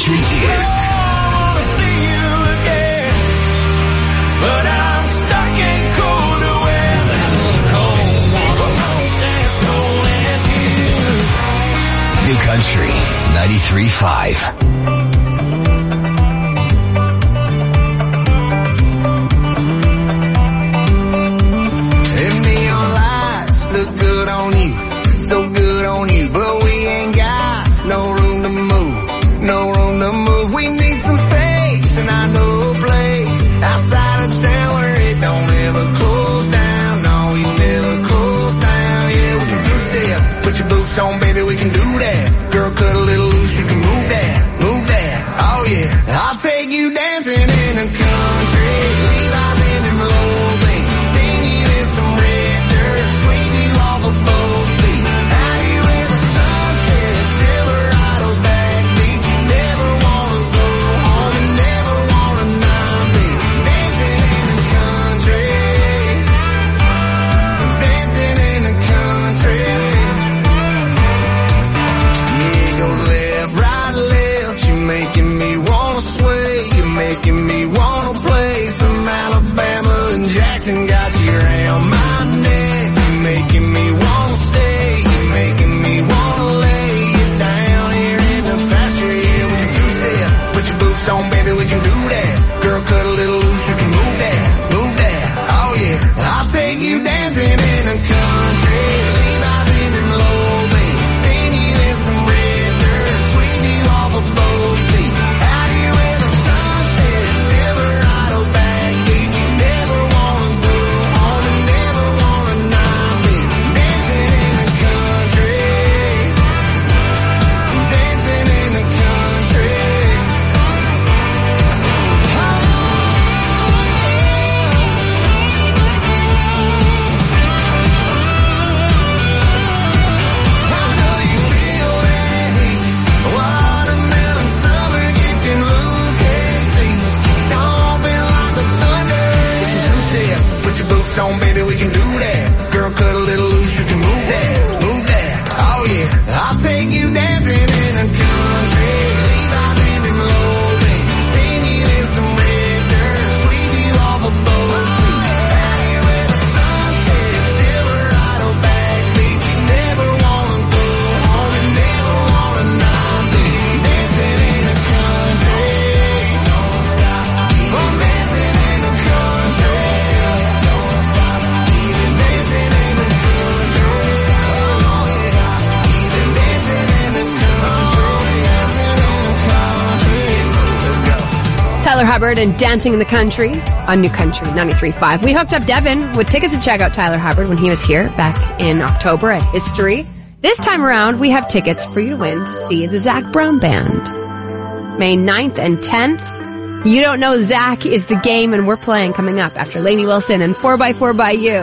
country is. See you again, but I'm stuck in colder weather. Cold as you. New Country 93.5. On, baby, we can do that. Girl, cut a little loose, you can move that, oh yeah. I'll take you dancing in the country, Levi's in them low beats, sting you in some red dirt, sweep you off of both feet. Out here where the sun sets, Silverado's backbeat. You never wanna go home and never wanna not be dancing in the country, dancing in the country. Making me wanna sway, you're making me wanna play some Alabama and Jackson. Got you around my neck, you're making me wanna stay, you're making me wanna lay you down here in the pasture. Yeah, we can two-step, put your boots on, baby, we can do that. Girl, cut a little loose, you can move that, oh yeah. I'll take you dancing in the country, Levi's in them low beats, spin you in some red dirt, sweep you off a boat. On, baby, we can do that. Girl, cut a little loose, you can move that, oh yeah. I'll take you dancing in the country, Levi's in them low beats, spin you in some red dirt, sweep you off a boat. Out here where the sun sets, Silverado backbeat. You never wanna go home and never wanna not be dancing in the country. I'm dancing in the country. Tyler Hubbard and Dancing in the Country on New Country 93.5. We hooked up Devin with tickets to check out Tyler Hubbard when he was here back in October at History. This time around, we have tickets for you to win to see the Zac Brown Band. May 9th and 10th. You Don't Know Zach is the game, and we're playing coming up after Lainey Wilson and 4x4 by You.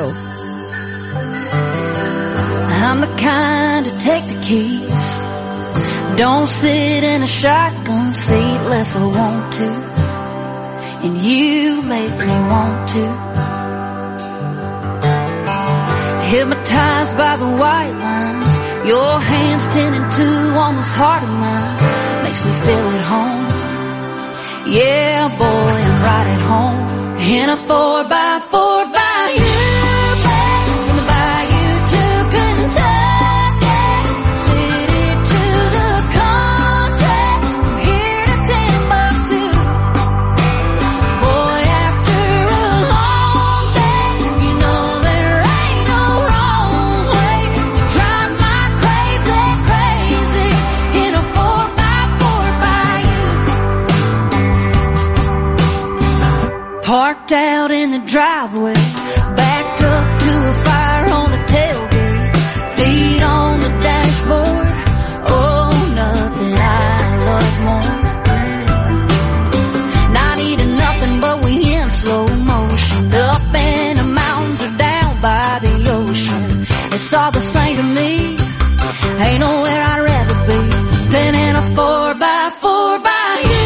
I'm the kind to take the keys, don't sit in a shotgun seat unless I want to. And you make me want to. Hypnotized by the white lines, your hands 10 and 2 on this heart of mine, makes me feel at home. Yeah, boy, I'm right at home. In a 4x4 by you. Parked out in the driveway, backed up to a fire on the tailgate, feet on the dashboard. Oh, nothing I love more. Not eating nothing, but we in slow motion, up in the mountains or down by the ocean. It's all the same to me. Ain't nowhere I'd rather be than in a 4x4 by you.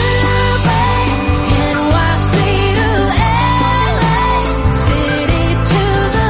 NYC to LA, city to the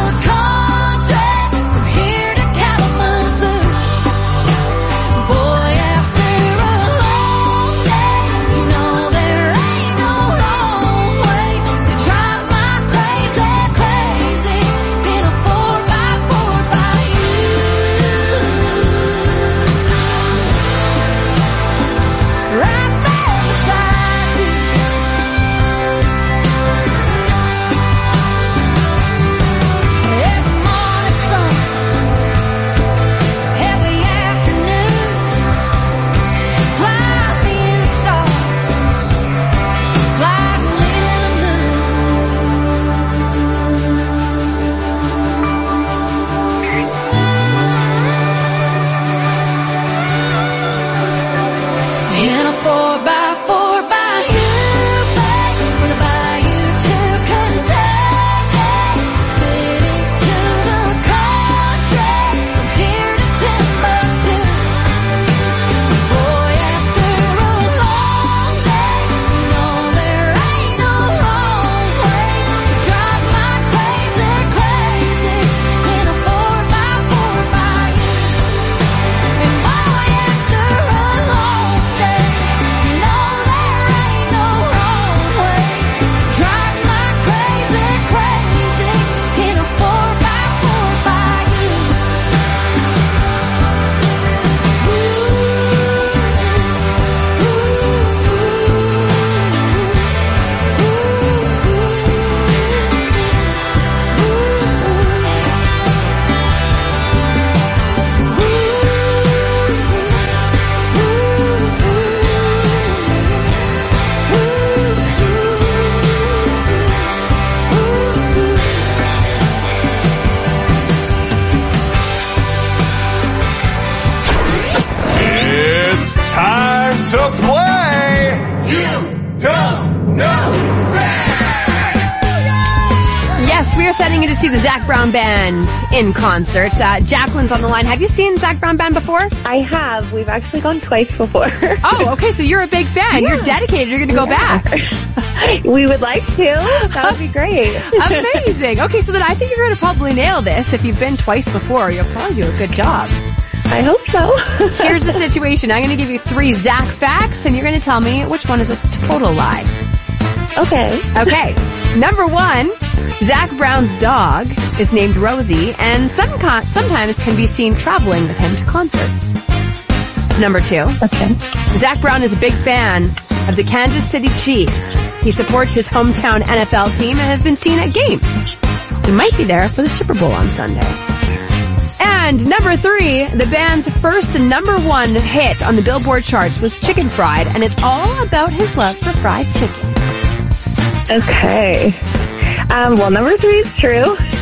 are sending you to see the Zac Brown Band in concert. Jacqueline's on the line. Have you seen Zac Brown Band before? I have. We've actually gone twice before. Oh, okay. So you're a big fan. Yeah. You're dedicated. You're going to go back. We would like to. That would be great. Amazing. Okay, so then I think you're going to probably nail this. If you've been twice before, you'll probably do a good job. I hope so. Here's the situation. I'm going to give you 3 Zac facts, and you're going to tell me which one is a total lie. Okay. Number 1, Zac Brown's dog is named Rosie, and sometimes can be seen traveling with him to concerts. Number 2. Okay. Zac Brown is a big fan of the Kansas City Chiefs. He supports his hometown NFL team and has been seen at games. He might be there for the Super Bowl on Sunday. And number 3, the band's first number 1 hit on the Billboard charts was Chicken Fried, and it's all about his love for fried chicken. Okay. Well, number 3 is true.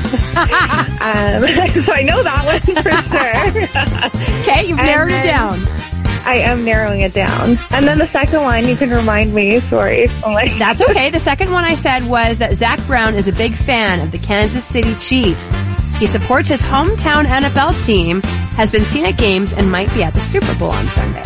So I know that one for sure. Okay, you've narrowed it down. I am narrowing it down. And then the second one, you can remind me, sorry. That's okay. The second one I said was that Zac Brown is a big fan of the Kansas City Chiefs. He supports his hometown NFL team, has been seen at games, and might be at the Super Bowl on Sunday.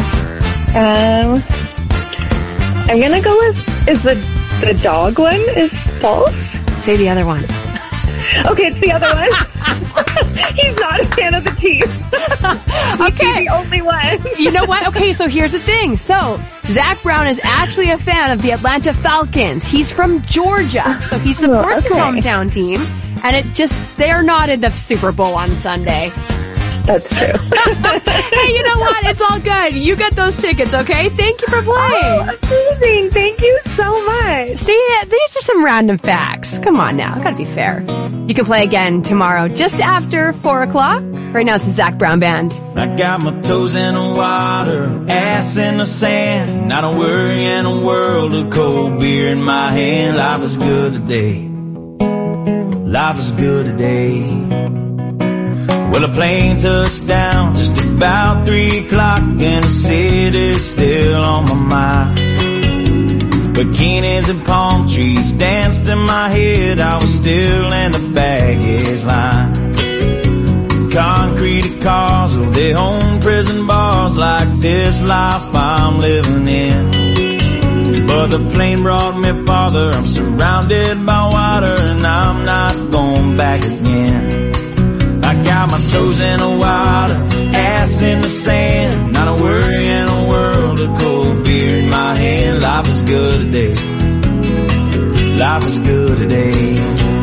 I'm gonna go with, is the dog one is false? Say the other one. Okay, it's the other one. He's not a fan of the Chiefs. Okay. He's the only one. You know what? Okay, so here's the thing. So, Zac Brown is actually a fan of the Atlanta Falcons. He's from Georgia, so he supports his hometown team, and they are not in the Super Bowl on Sunday. That's true. Hey, you know what? It's all good. You get those tickets, okay? Thank you for playing. Oh, amazing. Thank you so much. See, these are some random facts. Come on now. Gotta be fair. You can play again tomorrow just after 4 o'clock. Right now it's the Zac Brown Band. I got my toes in the water, ass in the sand. Not a worry in a world of cold beer in my hand. Life is good today. Life is good today. Well, a plane touched down just about 3 o'clock, and the city's still on my mind. Bikinis and palm trees danced in my head. I was still in the baggage line. Concrete cars of their own prison bars, like this life I'm living in. But the plane brought me farther. I'm surrounded by water, and I'm not going back again. I got my toes in the water, ass in the sand. Not a worry in a world of cold beer in my hand. Life is good today. Life is good today.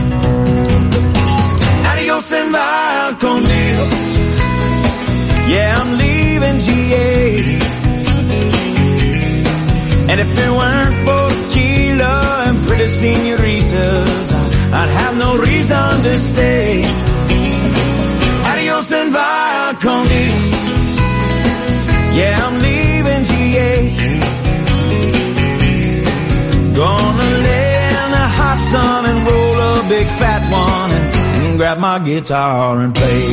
Adios and vaya con Dios. Yeah, I'm leaving GA. And if it weren't for tequila and pretty senoritas, I'd have no reason to stay. Adios and vaya con Dios. Yeah, I'm leaving GA. Gonna lay in the hot sun and roll a big fat one and grab my guitar and play.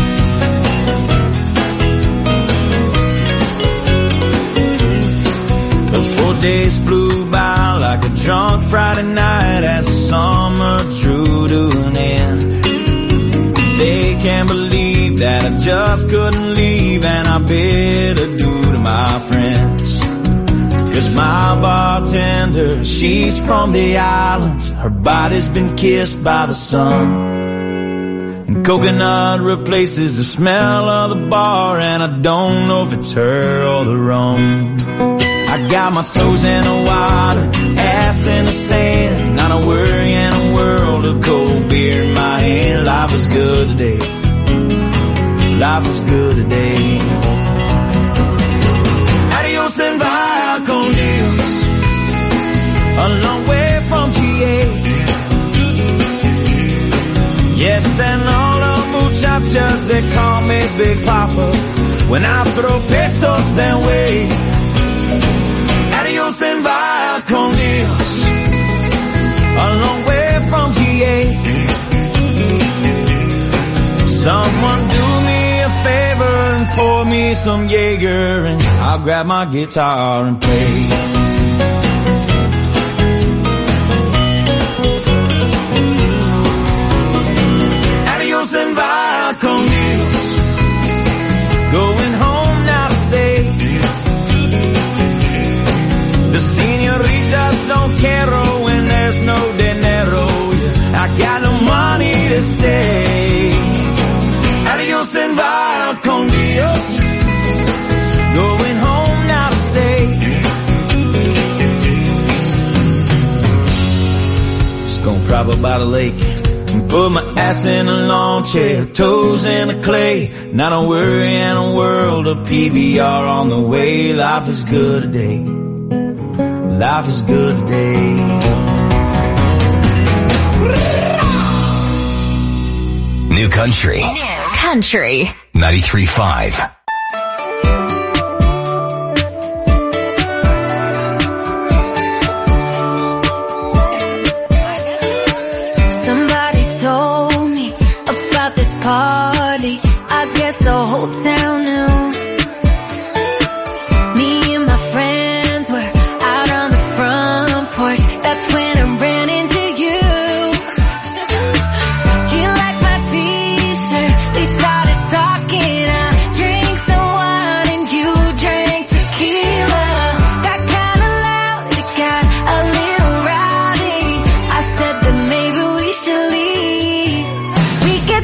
The 4 days flew by like a drunk Friday night as summer drew to an end. They can't believe that I just couldn't leave, and I bid adieu to my friends. 'Cause my bartender, she's from the islands. Her body's been kissed by the sun. And coconut replaces the smell of the bar, and I don't know if it's her or the rum. I got my toes in the water, ass in the sand. Not a worry in a world of cold beer in my hand. Life is good today. Life is good today. Adios and vaya con Dios. A long way from GA. Yes, and all the muchachas, they call me Big Papa. When I throw pesos their way. Adios and vaya con Dios. A long way from GA. Someone do me a favor and pour me some Jaeger, and I'll grab my guitar and play. Gonna prop up by the lake and put my ass in a lawn chair, toes in the clay. Not a worry in a world of PBR on the way. Life is good today. Life is good today. New Country. 93.5. Party, I guess the whole town knew. Me and my friends were out on the front porch. That's when I ran into you. You liked my t-shirt. They started talking. I drank some wine and you drank tequila. Got kinda loud, it got a little rowdy. I said that maybe we should leave. We could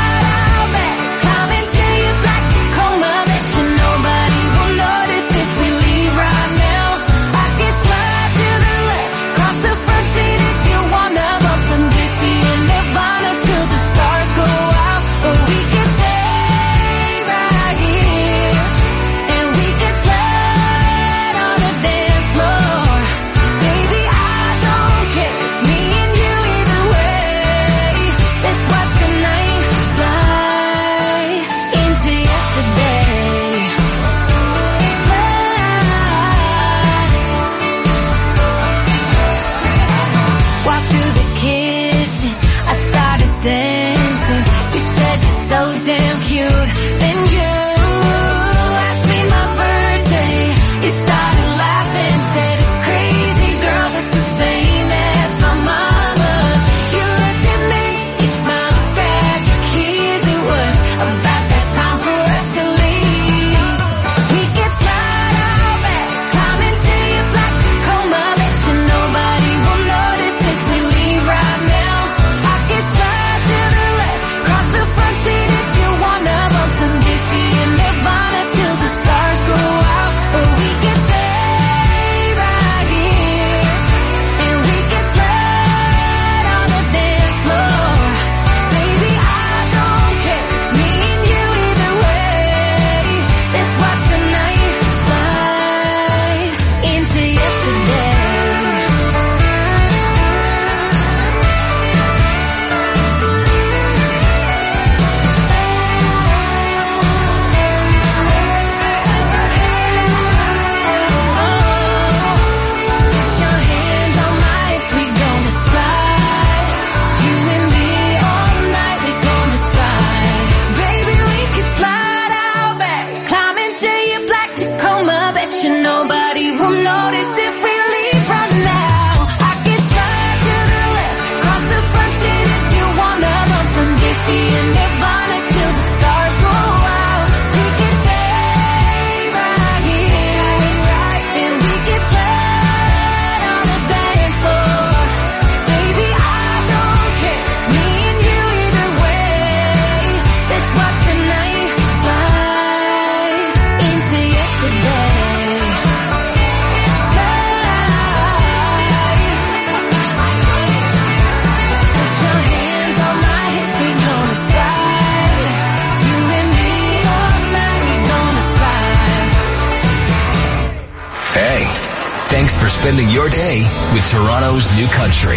Thanks for spending your day with Toronto's New Country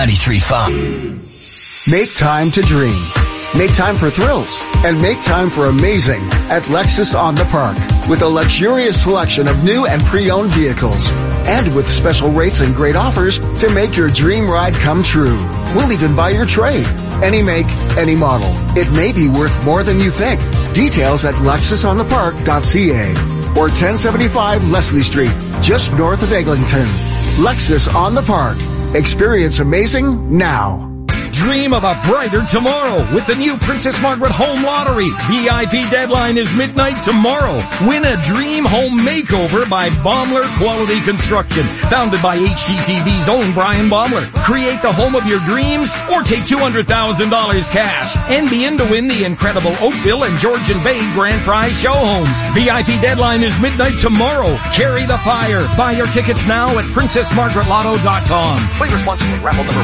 93.5. Make time to dream. Make time for thrills. And make time for amazing at Lexus on the Park. With a luxurious selection of new and pre-owned vehicles. And with special rates and great offers to make your dream ride come true. We'll even buy your trade. Any make, any model. It may be worth more than you think. Details at lexusonthepark.ca or 1075 Leslie Street, just north of Eglinton. Lexus on the Park. Experience amazing now. Dream of a brighter tomorrow with the new Princess Margaret Home Lottery. VIP deadline is midnight tomorrow. Win a dream home makeover by Baumler Quality Construction. Founded by HGTV's own Brian Baumler. Create the home of your dreams or take $200,000 cash. And be in to win the incredible Oakville and Georgian Bay Grand Prize show homes. VIP deadline is midnight tomorrow. Carry the fire. Buy your tickets now at PrincessMargaretLotto.com. Play responsibly. Raffle number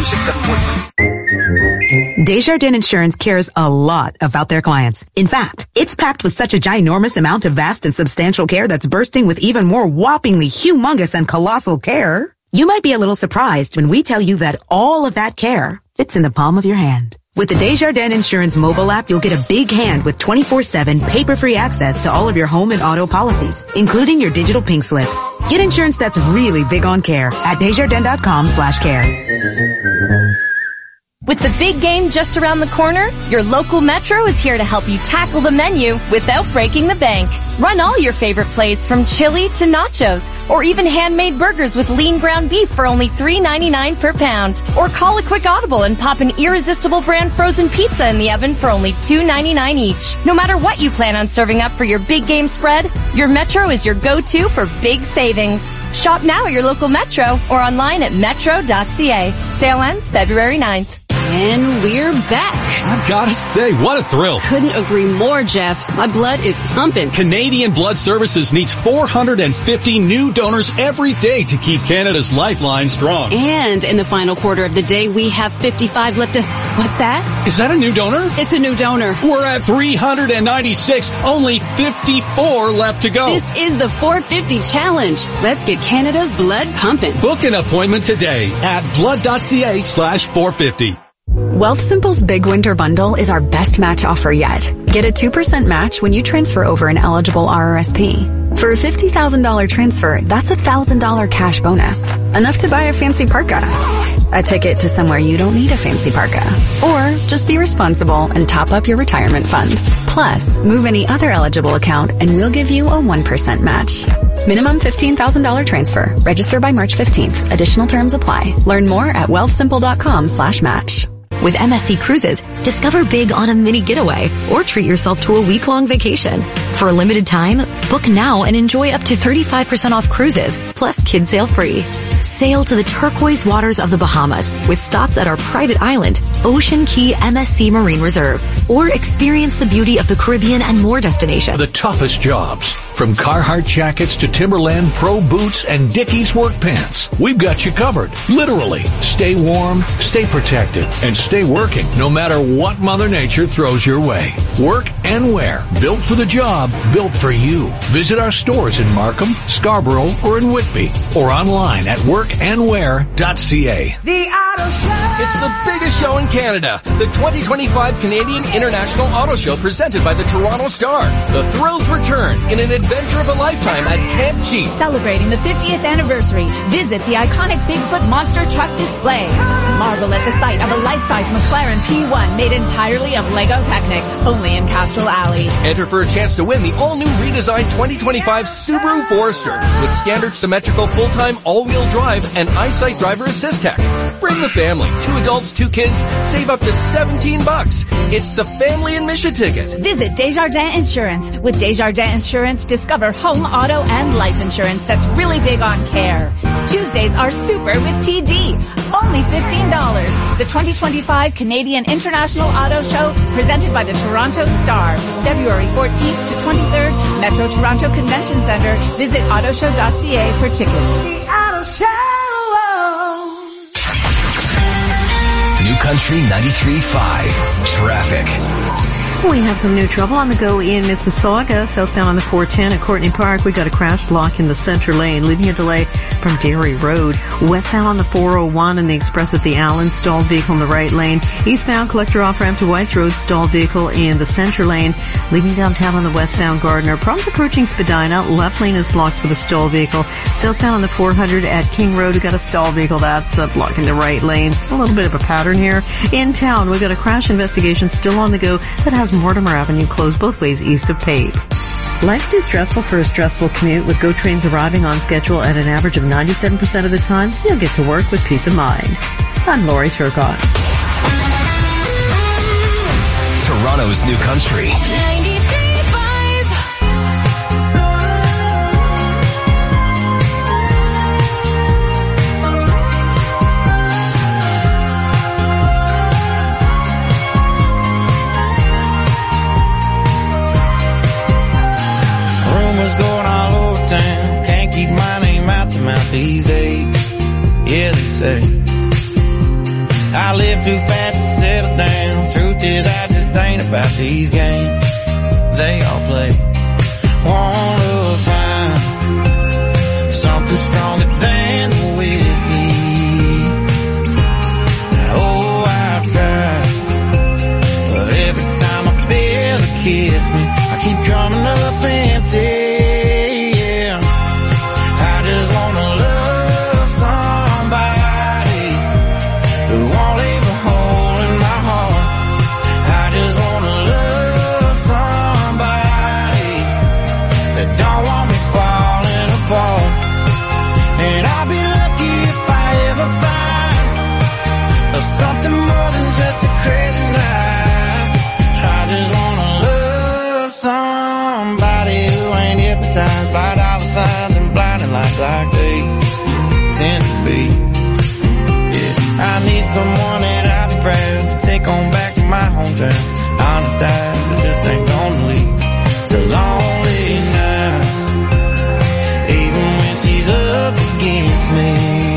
1426743. Desjardins Insurance cares a lot about their clients. In fact, it's packed with such a ginormous amount of vast and substantial care that's bursting with even more whoppingly humongous and colossal care. You might be a little surprised when we tell you that all of that care fits in the palm of your hand. With the Desjardins Insurance mobile app, you'll get a big hand with 24/7 paper-free access to all of your home and auto policies, including your digital pink slip. Get insurance that's really big on care at Desjardins.com/care. With the big game just around the corner, your local Metro is here to help you tackle the menu without breaking the bank. Run all your favorite plays from chili to nachos, or even handmade burgers with lean ground beef for only $3.99 per pound. Or call a quick audible and pop an irresistible brand frozen pizza in the oven for only $2.99 each. No matter what you plan on serving up for your big game spread, your Metro is your go-to for big savings. Shop now at your local Metro or online at metro.ca. Sale ends February 9th. And we're back. I've got to say, what a thrill. Couldn't agree more, Jeff. My blood is pumping. Canadian Blood Services needs 450 new donors every day to keep Canada's lifeline strong. And in the final quarter of the day, we have 55 left to... What's that? Is that a new donor? It's a new donor. We're at 396. Only 54 left to go. This is the 450 challenge. Let's get Canada's blood pumping. Book an appointment today at blood.ca/450. Wealthsimple's Big Winter Bundle is our best match offer yet. Get a 2% match when you transfer over an eligible RRSP. For a $50,000 transfer, that's $1,000 cash bonus. Enough to buy a fancy parka. A ticket to somewhere you don't need a fancy parka. Or just be responsible and top up your retirement fund. Plus, move any other eligible account and we'll give you a 1% match. Minimum $15,000 transfer. Register by March 15th. Additional terms apply. Learn more at wealthsimple.com/match. With MSC Cruises, discover big on a mini getaway or treat yourself to a week-long vacation. For a limited time, book now and enjoy up to 35% off cruises, plus kids sail free. Sail to the turquoise waters of the Bahamas with stops at our private island, Ocean Key MSC Marine Reserve, or experience the beauty of the Caribbean and more destinations. The toughest jobs, from Carhartt jackets to Timberland Pro boots and Dickies work pants, we've got you covered. Literally, stay warm, stay protected, and stay working no matter what Mother Nature throws your way. Work and wear, built for the job, built for you. Visit our stores in Markham, Scarborough, or in Whitby, or online at workandwear.ca. The Auto Show! It's the biggest show in Canada, the 2025 Canadian International Auto Show presented by the Toronto Star. The thrills return in an adventure of a lifetime at Camp Cheap. Celebrating the 50th anniversary, visit the iconic Bigfoot monster truck display. Marvel at the sight of a life-size McLaren P1 made entirely of Lego Technic, only in Castrol Alley. Enter for a chance to win the all-new redesigned 2025 Subaru Forester with standard symmetrical full-time all-wheel drive and EyeSight driver assist tech. Bring the family, 2 adults, 2 kids, save up to $17. It's the family admission ticket. Visit Desjardins Insurance. With Desjardins Insurance, discover home, auto, and life insurance that's really big on care. Tuesdays are super with TD. Only $15. The 2025 Canadian International Auto Show presented by the Toronto Star. February 14th to 23rd, Metro Toronto Convention Center. Visit autoshow.ca for tickets. The Auto Show! New Country 93.5 Traffic. We have some new trouble on the go in Mississauga, southbound on the 410 at Courtney Park. We got a crash block in the center lane, leaving a delay from Dairy Road. Westbound on the 401 and the express at the Allen, stalled vehicle in the right lane. Eastbound collector off-ramp to Whites Road, stalled vehicle in the center lane, leaving downtown on the westbound Gardiner. Problems approaching Spadina, left lane is blocked for the stalled vehicle. Southbound on the 400 at King Road, we got a stalled vehicle that's blocking the right lanes. A little bit of a pattern here. In town, we got a crash investigation still on the go that has Mortimer Avenue closed both ways east of Pape. Life's too stressful for a stressful commute. With GO trains arriving on schedule at an average of 97% of the time, you'll get to work with peace of mind. I'm Lori Turcotte. Toronto's new country. 93.5. Rumors going all over town. Can't keep my name out to mouth these days. Yeah, they say I live too fast to settle down. Truth is, I just ain't about these games they all play. Wanna find something stronger than the whiskey. Oh, I've tried, but every time I feel her kiss me, I keep coming up empty. Yeah, I just wanna love somebody who won't leave a hole in my heart. I just wanna love somebody that don't want me falling apart. And I'll be lucky if I ever find something more than just a crazy night. I just wanna love somebody who ain't hypnotized by dollar signs and blinding lights like they tend to be. I need someone that I'd be proud to take on back to my hometown. Honest eyes that just ain't gonna lead to lonely nights. Even when she's up against me,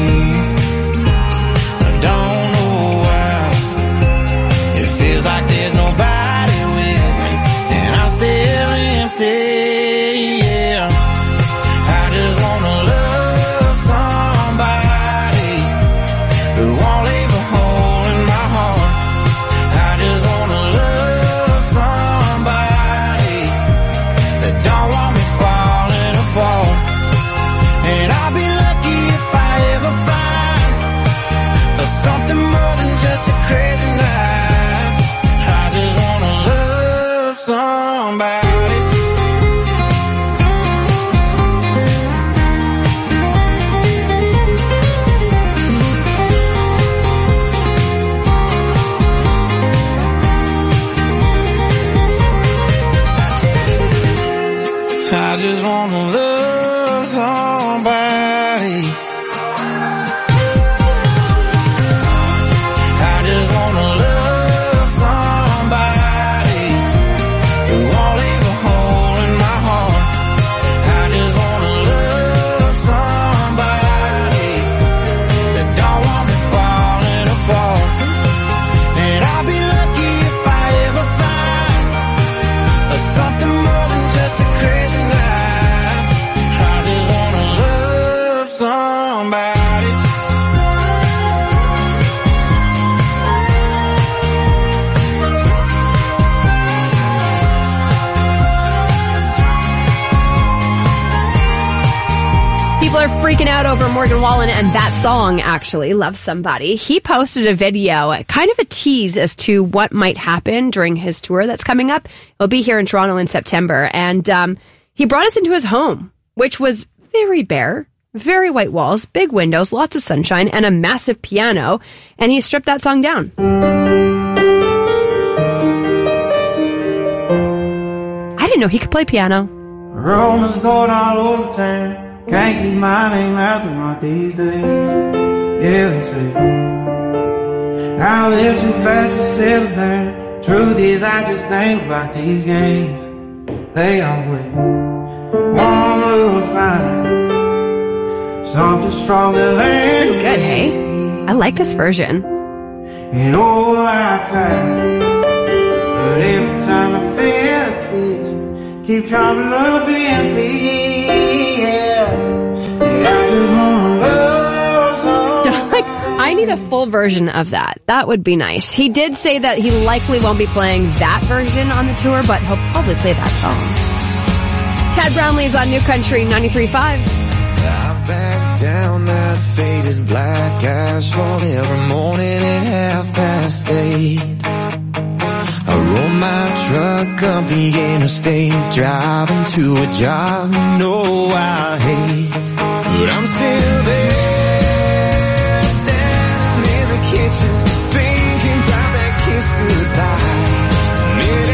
I don't know why. It feels like there's nobody with me, and I'm still empty. Yeah, I just wanna love somebody who won't leave a hole in my heart. I just wanna love somebody that don't want me falling apart. And I'll be lucky if I ever find something more than just a crazy night. I just wanna love somebody. I just wanna love somebody. I just wanna love somebody who won't leave a hole in my heart. I just wanna love somebody that don't want me falling apart. And I'll be lucky if I ever find something more than just a crazy night. I just wanna love somebody. People are freaking out over Morgan Wallen and that song, actually, Love Somebody. He posted a video, kind of a tease as to what might happen during his tour that's coming up. He'll be here in Toronto in September. And he brought us into his home, which was very bare, very white walls, big windows, lots of sunshine, and a massive piano. And he stripped that song down. I didn't know he could play piano. Rumors going all over town. Can't keep my name out the mouth these days. Yeah, they say I live too fast to settle down. Truth is, I just ain't about these games they all play. Wanna find something stronger than good, hey? I like this version. And oh, I tried, but every time I feel a kiss, keep coming up empty. I need a full version of that. That would be nice. He did say that he likely won't be playing that version on the tour, but he'll probably play that song. Tad Brownlee's on New Country 93.5. I back down that faded black asphalt every morning at 8:30. I roll my truck up the interstate, driving to a job you know I hate. But I'm still there, standing in the kitchen, thinking about that kiss goodbye.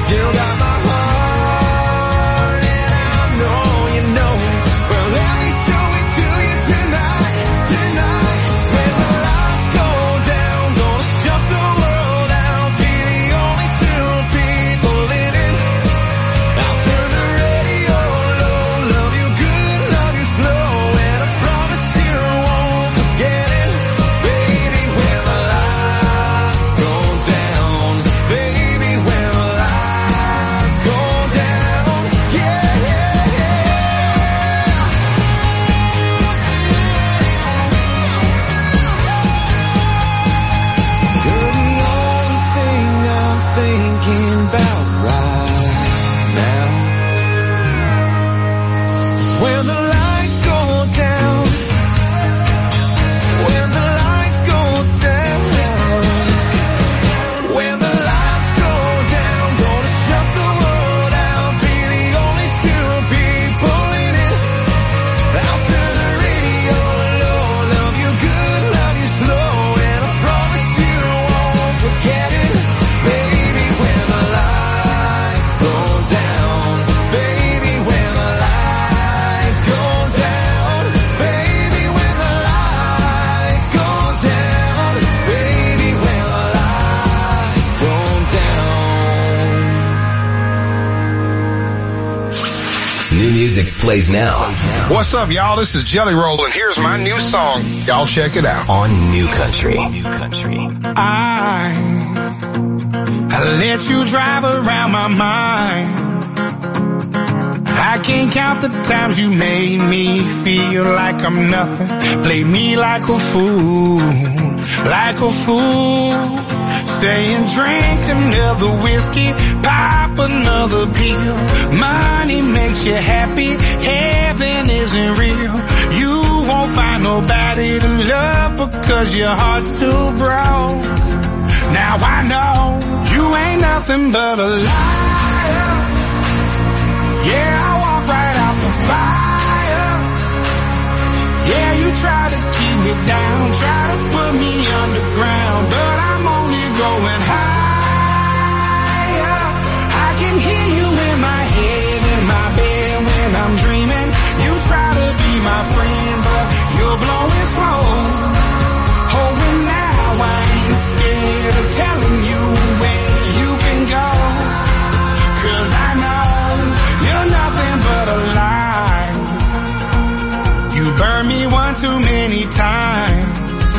still got my heart, and I know you know it. Well, let me show it to you tonight, tonight. When the lights go down, gonna shut the world out, be the only two people in it. I'll turn the radio low, love you good, love you slow, and I promise you won't forget it. Baby, when the lights go down, baby, when the lights go down, yeah, yeah, yeah. Girl, the only thing I'm thinking about right now is when the lights go down, when the lights go down, when the lights go down, gonna shut the world out, be the only two people in it. I'll turn the radio low, love you good, love you slow, and I promise you won't forget it. Baby, when the lights go down, baby, when the lights go down, baby, when the lights go down, baby, when the lights go down. New music plays now What's up, y'all? This is Jelly Roll, and here's my new song. Y'all check it out. on New Country. I let you drive around my mind. I can't count the times you made me feel like I'm nothing. Played me like a fool, like a fool. Saying drink another whiskey, pop another pill. Money makes you happy, heaven isn't real. You won't find nobody to love because your heart's too broke. Now I know you ain't nothing but a liar. Yeah, I walk right out the fire. Yeah, you try to keep me down, try to put me underground, but I'm only going higher. I can hear you in my head, in my bed when I'm dreaming. You try to be my friend, but you're blowing smoke. Oh, and now I ain't scared of telling you where you can go, 'cause I know you're nothing but a lie. You burned me one too many times,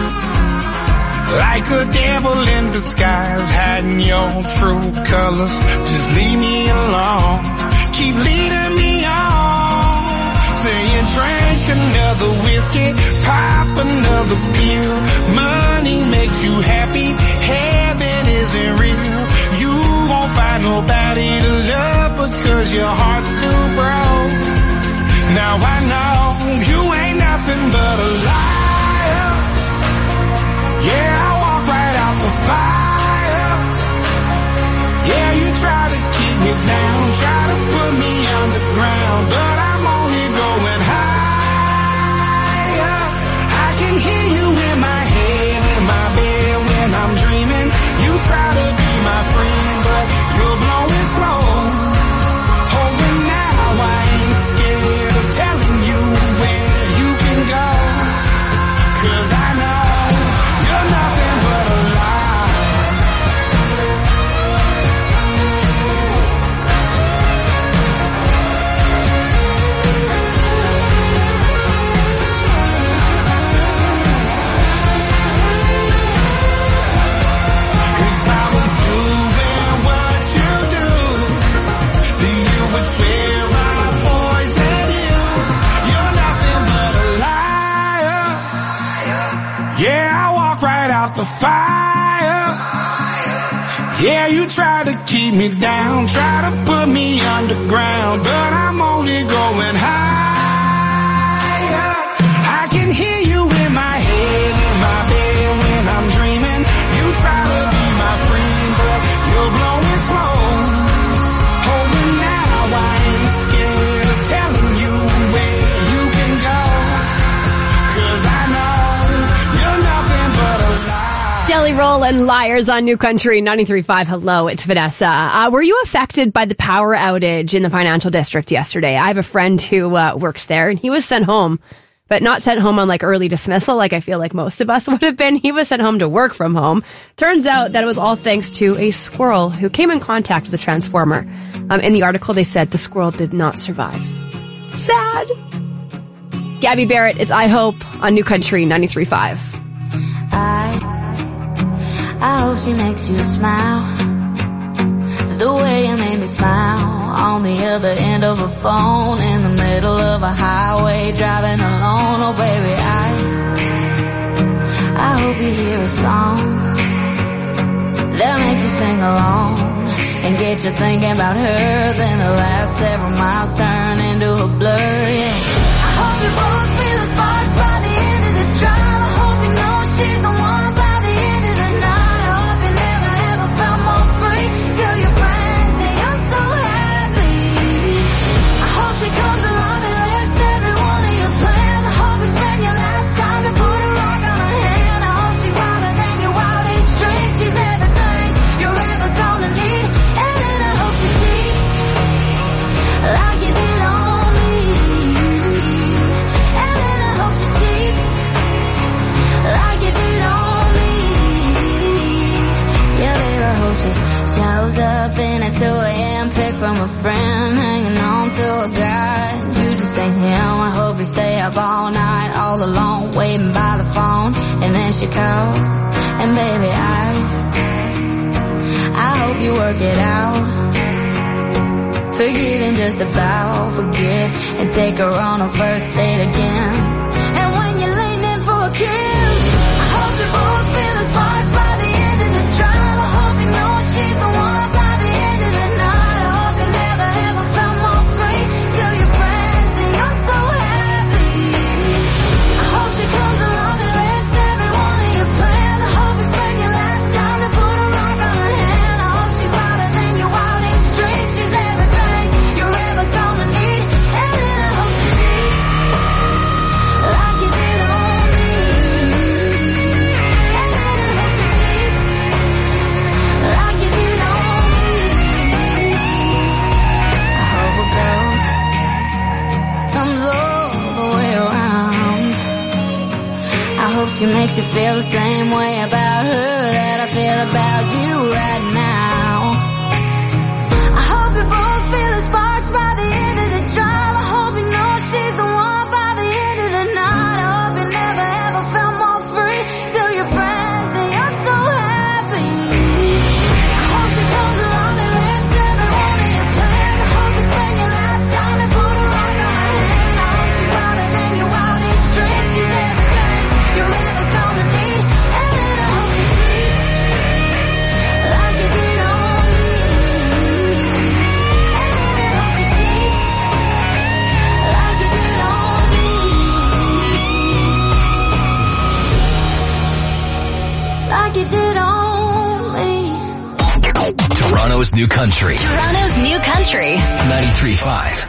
like a devil in disguise, hiding your true colors. Just leave me alone, keep leading me on, saying drink another whiskey, pop another pill. Money makes you happy, heaven isn't real. You won't find nobody to love because your heart's too broke. Now I know you ain't nothing but a liar. Yeah, I walk right out the fire. Yeah, you try to keep me down, try to put me underground, but I'm only going higher. I can hear you in my head, in my bed when I'm dreaming. You try to be my friend, but you're blowing smoke. Oh, and now I ain't scared of telling you where you can go, 'cause I know you're nothing but a lie. If I was doing what you do, then you would swear I poisoned you. You're nothing but a liar. Yeah, I walk right out the fire. Yeah, you try to keep me down, try to put me underground, but I'm only going higher. I can hear you in my head, in my bed when I'm dreaming. You try to be my friend, but you're blowing smoke. Oh, and now I ain't scared of telling you where you can go, 'cause I know you're nothing but a lie. Jelly Roll and Liars on New Country 93.5. Hello, it's Vanessa. Were you affected by the power outage in the financial district yesterday? I have a friend who works there, and he was sent home, but not sent home on like early dismissal like I feel like most of us would have been. He was sent home to work from home. Turns out that it was all thanks to a squirrel who came in contact with the transformer. In the article, they said the squirrel did not survive. Sad. Gabby Barrett, it's I Hope on New Country 93.5. I hope she makes you smile the way you made me smile on the other end of a phone in the middle of a highway driving alone. Oh baby, I hope you hear a song that makes you sing along and get you thinking about her. Then the last several miles turn into a blur. Yeah, I hope you both feel the sparks by the end of the drive. I hope you know she's the one by the end of the night. Comes along and wrecks every one of your plans. I hope it's when your last time to put a rock on her hand. I hope she's wilder than your wildest dreams. She's everything you're ever gonna need. And then I hope she cheats like you did on me. And then I hope she cheats like you did on me. Yeah, baby, I hope she shows up in at 2 a.m. pick from a friend, hanging on to a guy. You just ain't him. I hope you stay up all night, all alone, waiting by the phone. And then she calls, and baby, I hope you work it out. Forgive and just about forget, and take her on a first date again. And when you're leaning for a kiss, I hope you both feel the sparks by the end of the drive. I hope you know she's the one by the end of the night. I hope you never ever felt more free. Tell your friends that you're so happy. I hope she comes along and wrecks every one of your plans. I hope it's when your last time to put a rock on her hand. I hope she's wilder than your wildest dreams. She's everything you're ever gonna need. And then I hope she cheats like you did on me. And then I hope she cheats like you did on me. I hope a girl's comes all the way around. I hope she makes you feel the same way about her that I feel about you right now. I hope you both feel the sparks by the end of the drive. I hope you know she's the one by the end of the night. I hope you never ever felt more free. Tell your friends that you're so happy. I hope she comes along and wrecks every one of your plans. I hope it's when your last time to put a rock on her hand. I hope she's wilder than your wildest dreams. She's everything you're ever gonna need. And then I hope she cheats like you did on me. And then I hope she cheats like you did on me. Like you did on me. Toronto's New Country. Toronto's New Country. 93.5.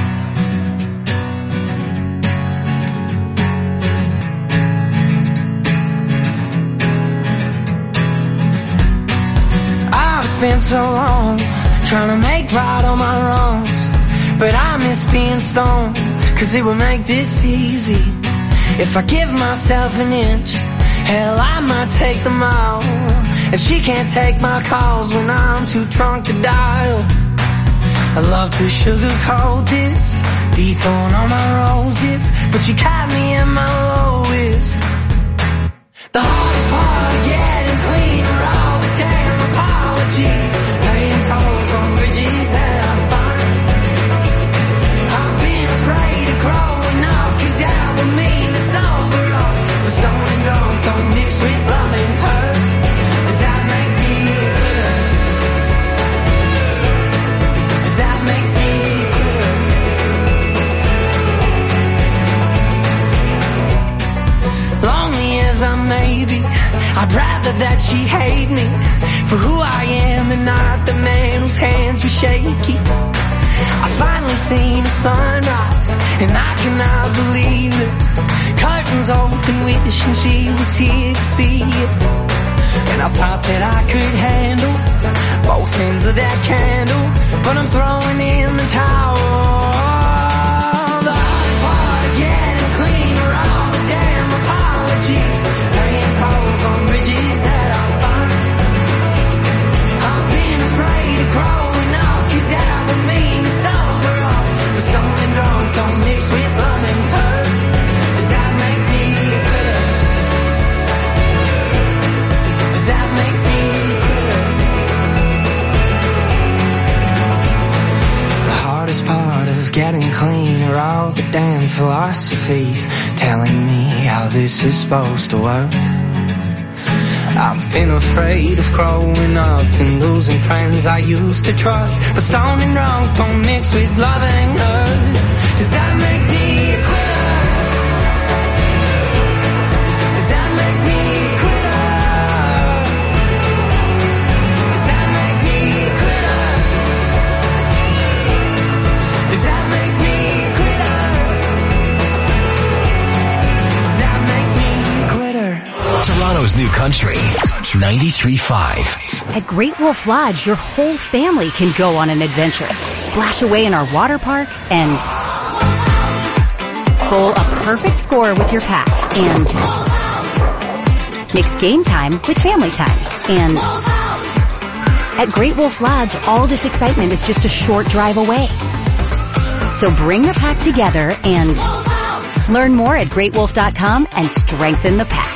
I've spent so long trying to make right all my wrongs, but I miss being stoned, cause it would make this easy. If I give myself an inch, hell, I might take the mile. And she can't take my calls when I'm too drunk to dial. I love to sugarcoat this, dethorn all my roses, but you caught me at my lowest. The hardest part of getting clean are all the damn apologies, paying tolls on bridges that I find. I've been afraid of growing up, cause that would mean to sober up. But stone and drunk don't mix with loving her. Does that make me good? Does that make me good? Lonely as I may be, I'd rather that she hate me for who I am and not the man whose hands were shaky. I finally seen the sunrise and I cannot believe it. Curtains open, wishing she was here to see it. And I thought that I could handle both ends of that candle, but I'm throwing in the towel. The hard part of getting clean are all the damn apologies, hanging toes on bridges that I find. I've been afraid of growing up, 'cause that would mean it's over off. But stoned and drunk don't mix with love and hurt. Does that make me a quitter? Does that make me a quitter? The hardest part of getting clean are all the damn philosophies telling me how this is supposed to work. I've been afraid of growing up and losing friends I used to trust. But stoned and drunk don't mix with loving her. Does that make me a quitter? Does that make me a quitter? Does that make me a quitter? Does that make me a quitter? Does that make me a quitter? Toronto's new country, 93.5. At Great Wolf Lodge, your whole family can go on an adventure. Splash away in our water park and bowl a perfect score with your pack. And mix game time with family time. And at Great Wolf Lodge, all this excitement is just a short drive away. So bring the pack together and learn more at greatwolf.com and strengthen the pack.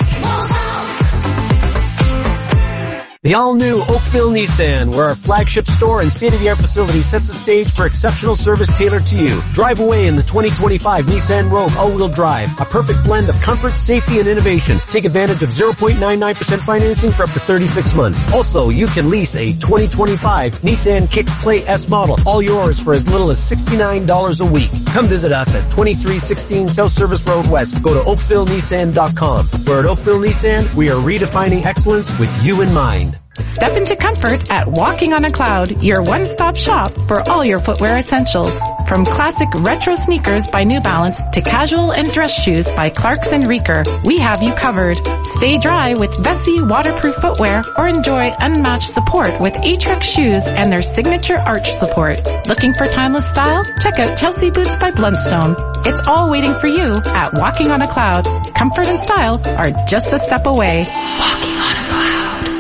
The all-new Oakville Nissan, where our flagship store and state-of-the-art facility sets the stage for exceptional service tailored to you. Drive away in the 2025 Nissan Rogue all-wheel drive, a perfect blend of comfort, safety, and innovation. Take advantage of 0.99% financing for up to 36 months. Also, you can lease a 2025 Nissan Kicks Play S model, all yours for as little as $69 a week. Come visit us at 2316 South Service Road West. Go to oakvillenissan.com. Where at Oakville Nissan, we are redefining excellence with you in mind. Step into comfort at Walking on a Cloud, your one-stop shop for all your footwear essentials. From classic retro sneakers by New Balance to casual and dress shoes by Clarks and Reeker, we have you covered. Stay dry with Vessi waterproof footwear or enjoy unmatched support with Atrax shoes and their signature arch support. Looking for timeless style? Check out Chelsea Boots by Bluntstone. It's all waiting for you at Walking on a Cloud. Comfort and style are just a step away. Walking on a Cloud.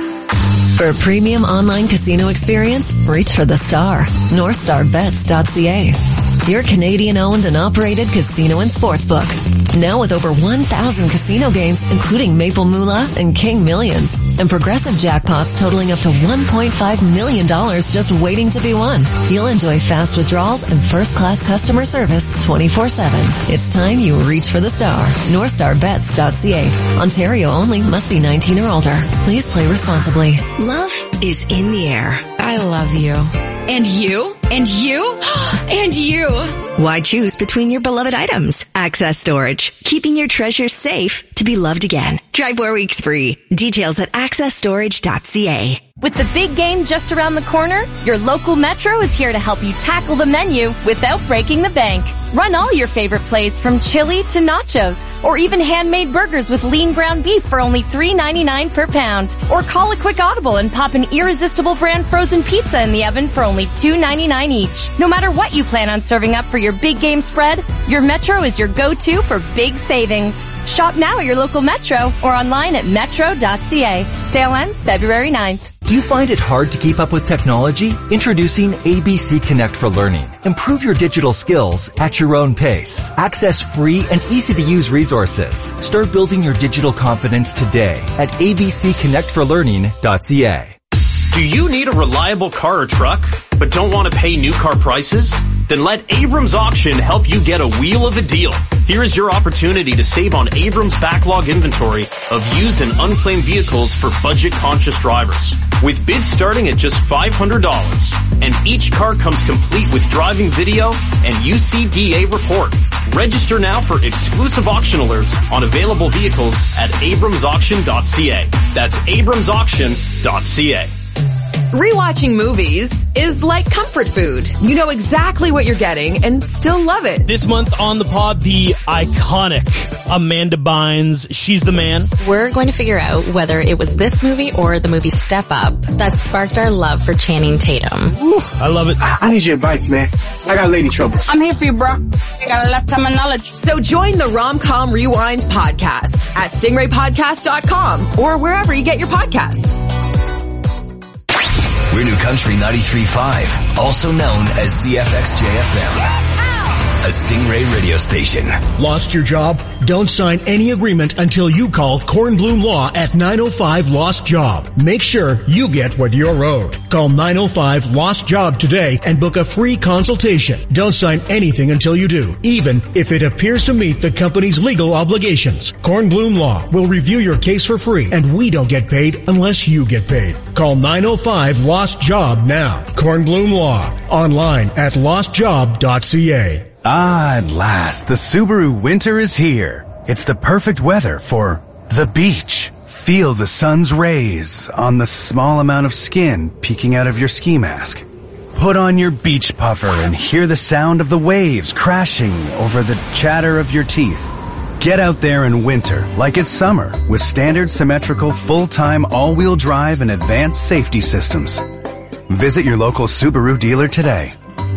For a premium online casino experience, reach for the star. NorthstarBets.ca. Your Canadian-owned and operated casino and sportsbook. Now with over 1,000 casino games, including Maple Moolah and King Millions. And progressive jackpots totaling up to $1.5 million just waiting to be won. You'll enjoy fast withdrawals and first-class customer service 24/7. It's time you reach for the star. NorthstarBets.ca. Ontario only. Must be 19 or older. Please play responsibly. Love is in the air. I love you. And you? And you? And you? Why choose between your beloved items? Access Storage. Keeping your treasures safe to be loved again. Try 4 weeks free. Details at accessstorage.ca. With the big game just around the corner, your local Metro is here to help you tackle the menu without breaking the bank. Run all your favorite plays from chili to nachos, or even handmade burgers with lean ground beef for only $3.99 per pound. Or call a quick audible and pop an irresistible brand frozen pizza in the oven for only $2.99 each. No matter what you plan on serving up for your big game spread, your Metro is your go-to for big savings. Shop now at your local Metro or online at metro.ca. Sale ends February 9th. Do you find it hard to keep up with technology? Introducing ABC Connect for Learning. Improve your digital skills at your own pace. Access free and easy-to-use resources. Start building your digital confidence today at abcconnectforlearning.ca. Do you need a reliable car or truck, but don't want to pay new car prices? Then let Abrams Auction help you get a wheel of a deal. Here is your opportunity to save on Abrams' backlog inventory of used and unclaimed vehicles for budget-conscious drivers. With bids starting at just $500, and each car comes complete with driving video and UCDA report. Register now for exclusive auction alerts on available vehicles at abramsauction.ca. That's abramsauction.ca. Rewatching movies is like comfort food. You know exactly what you're getting and still love it. This month on the pod, the iconic Amanda Bynes. She's the man. We're going to figure out whether it was this movie or the movie Step Up that sparked our love for Channing Tatum. Ooh, I love it. I need your advice, man. I got lady troubles. I'm here for you, bro. I got a lifetime of knowledge. So join the Rom-Com Rewind podcast at stingraypodcast.com or wherever you get your podcasts. We're New Country 93.5, also known as CFXJFM. A Stingray radio station. Lost your job? Don't sign any agreement until you call Kornblum Law at 905-LOST-JOB. Make sure you get what you're owed. Call 905-LOST-JOB today and book a free consultation. Don't sign anything until you do, even if it appears to meet the company's legal obligations. Kornblum Law will review your case for free, and we don't get paid unless you get paid. Call 905-LOST-JOB now. Kornblum Law. Online at lostjob.ca. Ah, at last, the Subaru winter is here. It's the perfect weather for the beach. Feel the sun's rays on the small amount of skin peeking out of your ski mask. Put on your beach puffer and hear the sound of the waves crashing over the chatter of your teeth. Get out there in winter like it's summer with standard symmetrical full-time all-wheel drive and advanced safety systems. Visit your local Subaru dealer today.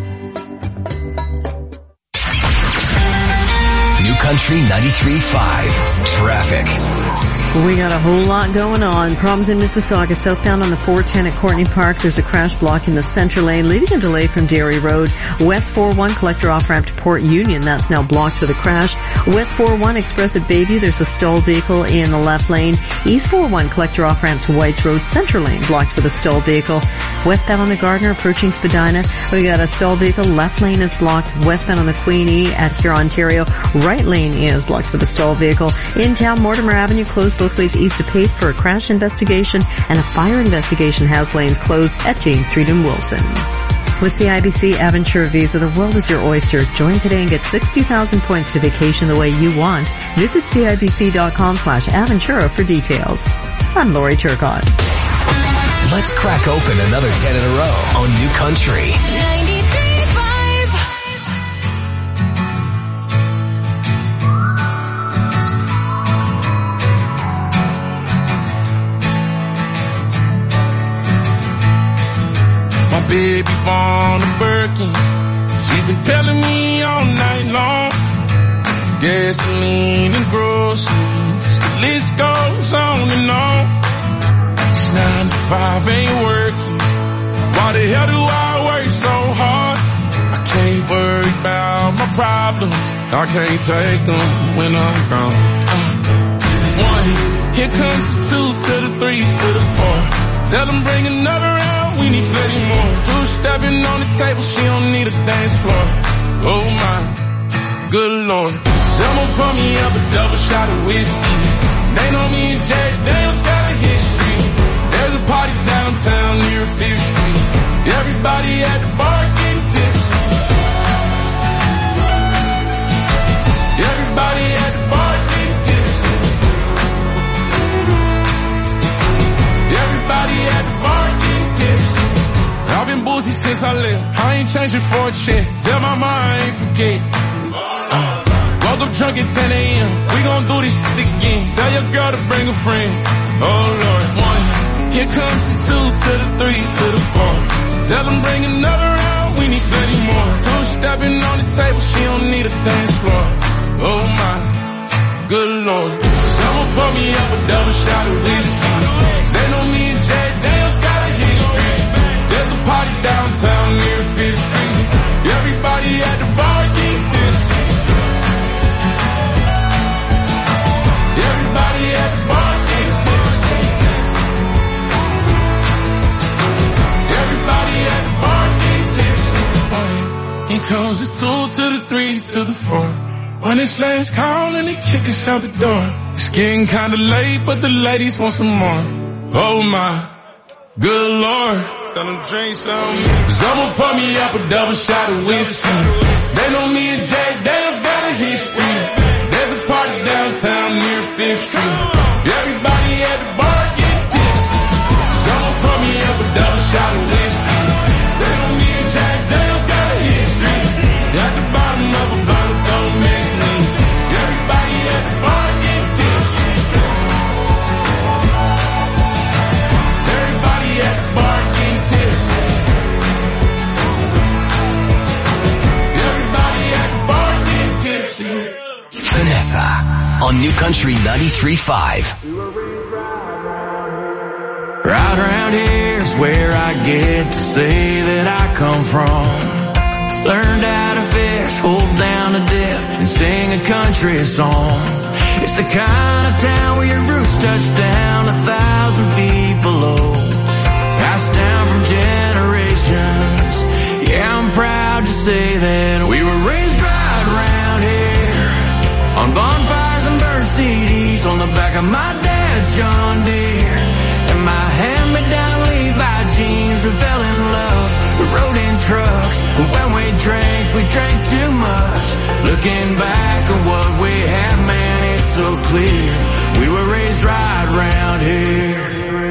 New Country 93.5 Traffic. We got a whole lot going on. Problems in Mississauga, southbound on the 410 at Courtney Park. There's a crash block in the center lane, leaving a delay from Dairy Road. West 41 collector off-ramp to Port Union. That's now blocked for the crash. West 41 Express at Bayview. There's a stalled vehicle in the left lane. East 41 collector off-ramp to Whites Road, center lane blocked for the stalled vehicle. Westbound on the Gardner approaching Spadina. We got a stalled vehicle. Left lane is blocked. Westbound on the Queenie at Huron, Ontario. Right lane is blocked for the stalled vehicle. In town, Mortimer Avenue closed both ways east of Pate for a crash investigation, and a fire investigation has lanes closed at James Street and Wilson. With CIBC Aventura Visa, the world is your oyster. Join today and get 60,000 points to vacation the way you want. Visit CIBC.com/Aventura for details. I'm Lori Turcotte. Let's crack open another 10 in a row on New Country 93.5. My baby born a Birkin. She's been telling me all night long. Gasoline and groceries, the list goes on and on. 9 to 5 ain't working. Why the hell do I work so hard? I can't worry about my problems. I can't take them when I'm gone. 1, here comes the 2 to the 3 to the 4. Tell them bring another round, we need plenty more. 2 stepping on the table, she don't need a dance floor. Oh my, good Lord. Someone pour me up a double shot of whiskey. They know me and Jack Daniels got a history. There's a party downtown near 5th Street. Everybody at the bar getting tipsy. Everybody at the bar getting tipsy. Everybody at the bar getting tipsy. I've been boozy since I left. I ain't changing for a check. Tell my mom I ain't forget. Woke up drunk at 10 a.m. We gon' do this shit again. Tell your girl to bring a friend. Oh Lord. 1, here comes the 2 to the 3 to the 4. Tell them bring another round, we need plenty more. 2 stepping on the table, she don't need a dance floor. Oh my, good Lord. Someone pour me up a double shot of whiskey. They know me and Jack Daniels got a history. There's a party downtown near 5th Street. Everybody at the bar getting tipsy. Everybody at the bar getting tipsy. Everybody at the bar getting tipsy. Here comes the 2 to the 3 to the 4. When it's last call and they kick us out the door. It's getting kinda late, but the ladies want some more. Oh my, good Lord. Tell them drink some. Someone pour me up a double shot of whiskey. They know me and Jack Daniels got a history. There's a party downtown near 5th Street. Everybody at the bar getting tipsy. Someone pour me up a double shot on New Country 93.5. Right around here's where I get to say that I come from. Learned how to fish, hold down a dip, and sing a country song. It's the kind of town where your roots touch down 1,000 feet below. Passed down from generations. Yeah, I'm proud to say that we were raised right around here. On bonfires and burnt CDs on the back of my dad's John Deere. And my hand-me-down Levi jeans, we fell in love. We rode in trucks, and when we drank too much. Looking back at what we have, man, it's so clear. We were raised right around here.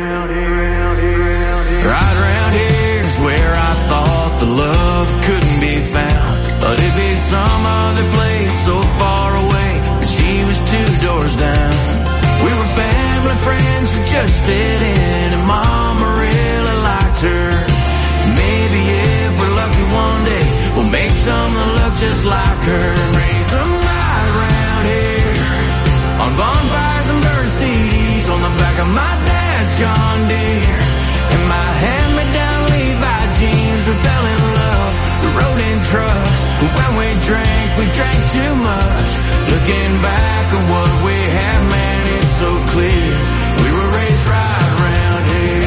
Right around here's where I thought the love couldn't be found. But it'd be some other place so far away, but she was 2 doors down. We were family friends who just fit in, and Mama really liked her. Maybe if we're lucky one day, we'll make someone look just like her. Raise them right around here. On bonfires and burnt CDs on the back of my dad's John Deere. And my hand-me-down Levi jeans, we fell in love. We rode in trucks, but when we drank too much. Looking back at what we have, man, it's so clear. We were raised right around here.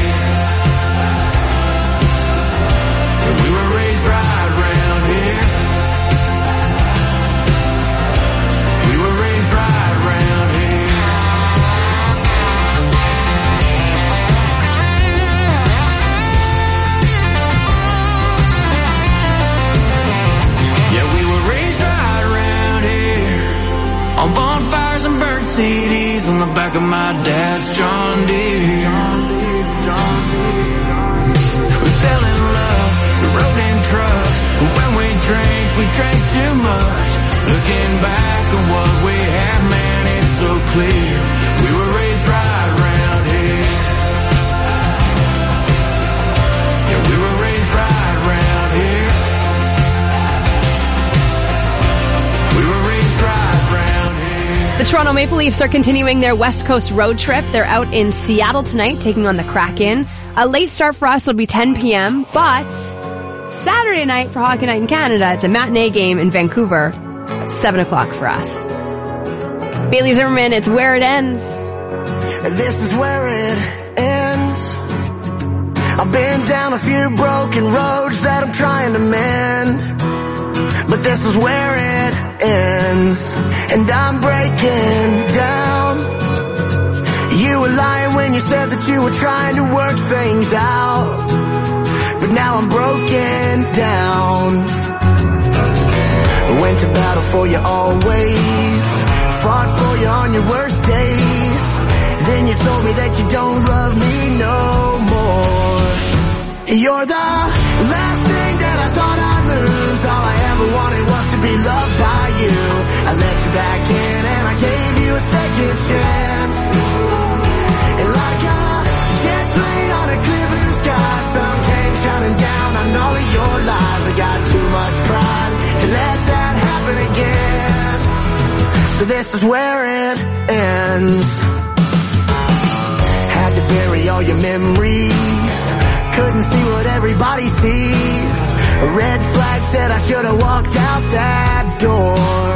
We were raised right around here. We were raised right around here. Yeah, we were raised right around here. On bonfires and burnt CDs on the back of my dad's John Deere. We fell in love, we rode in trucks, but when we drank too much. Looking back at what we have, man, it's so clear. We were raised right around here. Yeah, we were raised right around here. We were raised right around here. The Toronto Maple Leafs are continuing their West Coast road trip. They're out in Seattle tonight, taking on the Kraken. A late start for us will be 10 p.m., but Saturday night for Hockey Night in Canada, it's a matinee game in Vancouver at 7 o'clock for us. Bailey Zimmerman, it's Where It Ends. This is where it ends. I've been down a few broken roads that I'm trying to mend, but this is where it ends, and I'm breaking down. You were lying when you said that you were trying to work things out, but now I'm broken down. Went to battle for you always, fought for you on your worst days. Then you told me that you don't love me no more. You're the last thing that I thought I'd lose. All I ever wanted was to be loved by you. I let you back in and I gave you a second chance. And like a jet plane on a clear blue sky, sun came shining down on all of your lies. I got too much pride to let that happen again. So this is where it ends. Had to bury all your memories, couldn't see what everybody sees. A red flag said I should have walked out that door.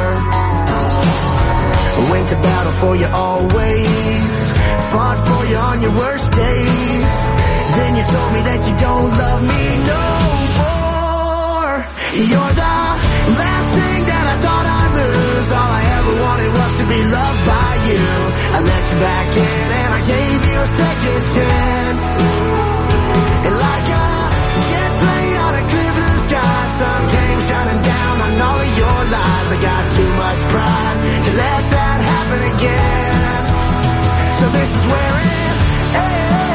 Went to battle for you always, fought for you on your worst days. Then you told me that you don't love me no more. You're the last thing that I thought I'd lose. All I ever wanted was to be loved by you. I let you back in and I gave you a second chance. And like a jet plane on a clear blue sky, sun came shining down on all of your lies. I got too much pride to let that happen again. So this is where it ends.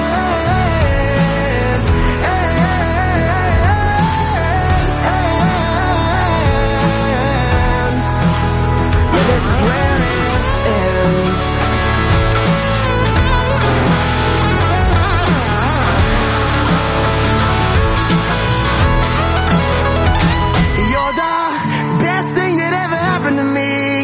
Yeah, this is where it ends.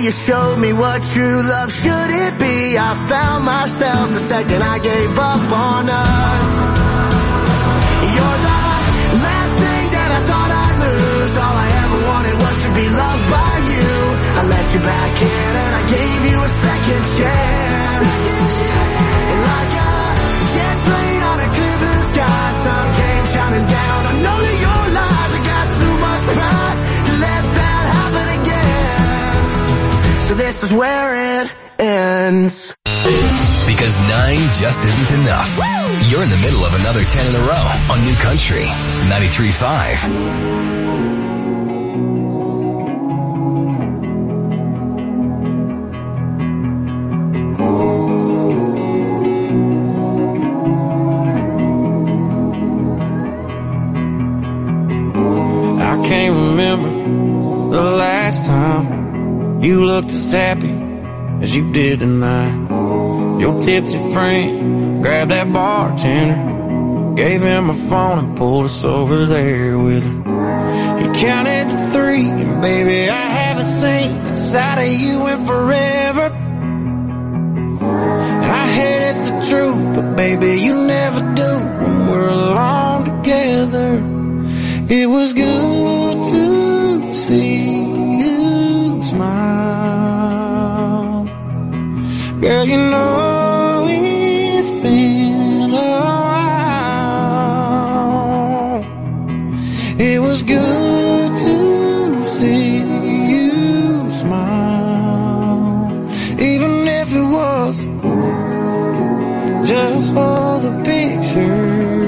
you showed me what true love should it be. I found myself the second I gave up on us. You're the last thing that I thought I'd lose. All I ever wanted was to be loved by you. I let you back in and I gave you a second chance. And like a jet plane on a clear blue sky, sun came shining down. I know that your lies, I got too much pride to let that happen again. So this is where it ends. Because 9 just isn't enough. You're in the middle of another 10 in a row on New Country 93.5. You looked as happy as you did tonight. Your tipsy friend grabbed that bartender, gave him a phone and pulled us over there with her. He counted to 3 and baby I haven't seen the side of you in forever. And I hate it's the truth, but baby you never do when we're alone together. It was good to see you smile. Girl, you know it's been a while. It was good to see you smile, even if it was just for the picture.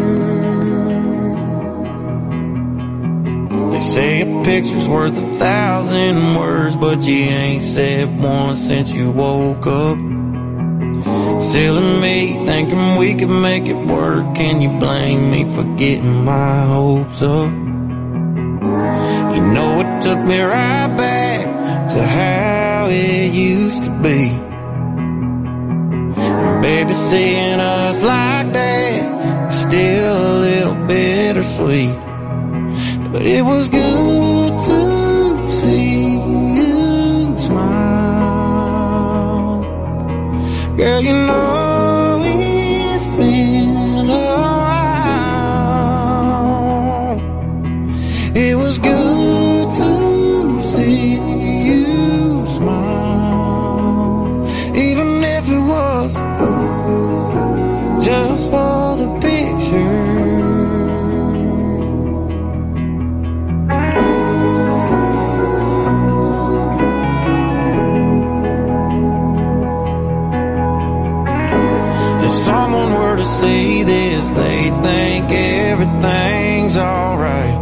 They say a picture's worth 1,000 words, but you ain't said one since you woke up. Silly me, thinking we could make it work. Can you blame me for getting my hopes up? You know it took me right back to how it used to be. And baby, seeing us like that is still a little bittersweet. But it was good to see you smile. Girl, you know it's been a while. It was good to see you smile, even if it was just for the picture. Someone were to see this, they think everything's alright.